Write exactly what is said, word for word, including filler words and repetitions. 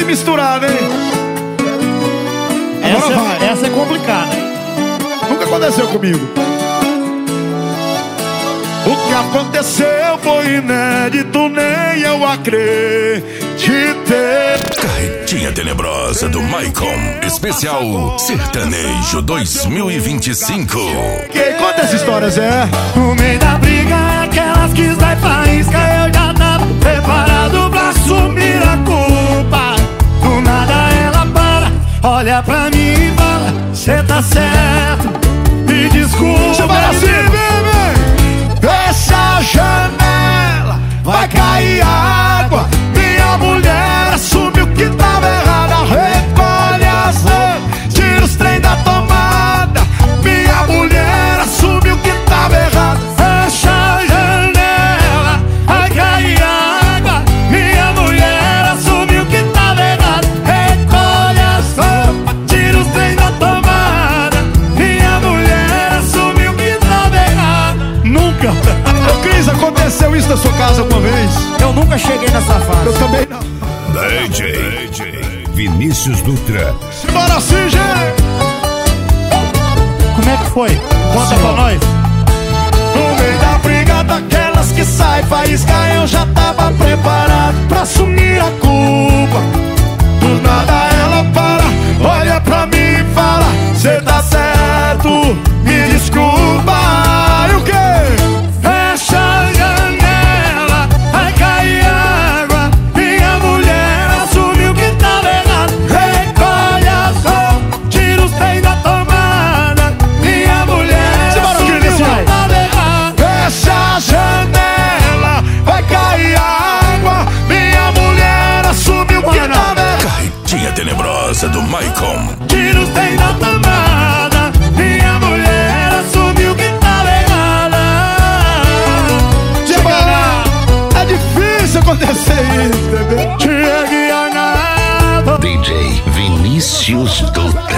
e misturada, hein? Agora Essa, vai. essa é complicada, hein? Nunca aconteceu comigo. O que aconteceu foi inédito, nem eu acreditei. Carretinha Tenebrosa do Maicon, especial Sertanejo dois mil e vinte e cinco. Quem conta essa história, Zé? No meio da briga, aquelas que sai faísca, eu já tava preparado pra assumir a culpa. Do nada ela para, olha pra mim e fala: cê tá certo, me desculpa. Você vai assim, bebê. Fecha a janela, vai cair água. Minha mulher assumiu que tava errada. Recolhe as mãos, tira os trem da tomada. Minha mulher assumiu que tava errada. Fecha a janela, vai cair água. Minha mulher assumiu que tava errado. Recolhe as roupas, tira os trem da tomada. Minha mulher assumiu que tava errado. Nunca! Ô Cris, aconteceu isso na sua casa alguma vez? Eu nunca cheguei nessa fase. Eu também não. D J Vinícius Dutra. Bora assim, gente. Como é que foi? Conta pra nós. No meio da briga daquelas que sai faísca, eu já tava preparado pra assumir a culpa. Do nada ela para, olha pra mim e fala: cê tá certo, me desculpa. E o quê? Fecha a janela, vai cair água. Minha mulher assumiu que tava errado. Recolhe as roupas, tira os trem da tomada. Minha mulher assumiu que tava errado. Fecha a janela, vai cair água. Minha mulher assumiu que tava errado. Carretinha Tenebrosa do Maicon. Tira os trem da tomada. Minha mulher assumiu que tava errada. É difícil acontecer isso, bebê. Chegue a nada. D J Vinícius Dutra.